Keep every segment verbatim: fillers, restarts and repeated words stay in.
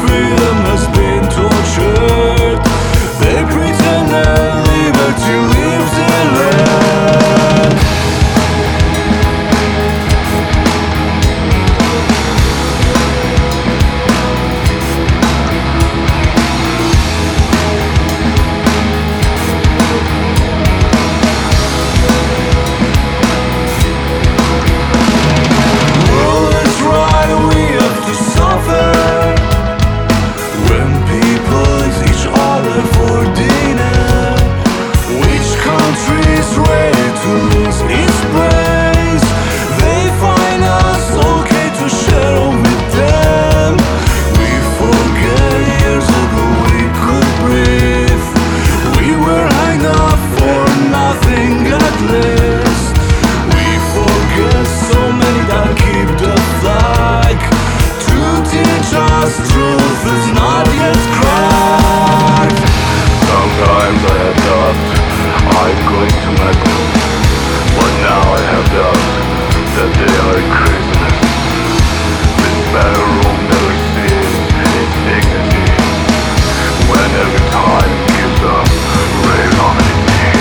freedom has been tortured. They pretend that liberty lives in land. Rule is right, we have to suffer. When people eat each other for dinner, which country is ready to lose its praise? They find us okay to share with them. We forget years ago we could breathe. We were hanged up for nothing at least. We forget so many that keep the flag to teach us truth is not yet cracked. Sometimes I have thought I'm going to make them, but now I have doubt that they are craziness. This battle room never sees its dignity when every time it gives up rain on it.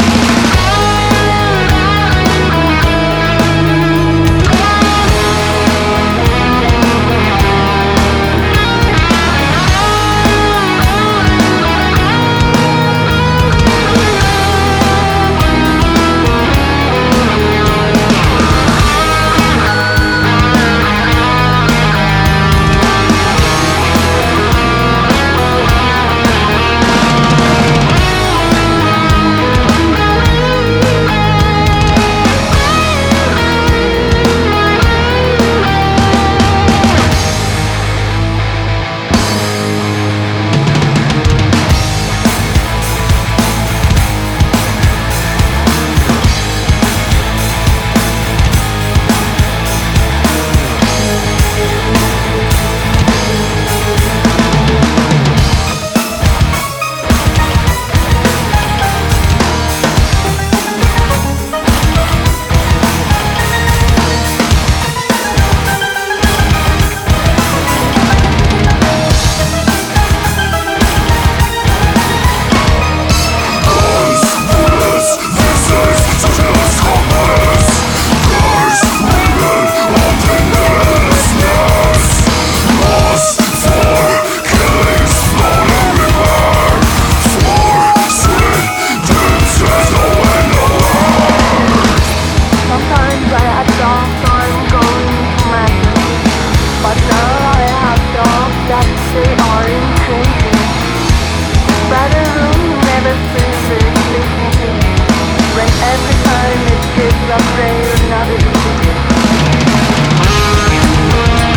Sometimes I had thoughts I'm going to matter, but now I have thoughts that they aren't crazy. Battle room never sees its dignity when every time it gives up rain, another easy.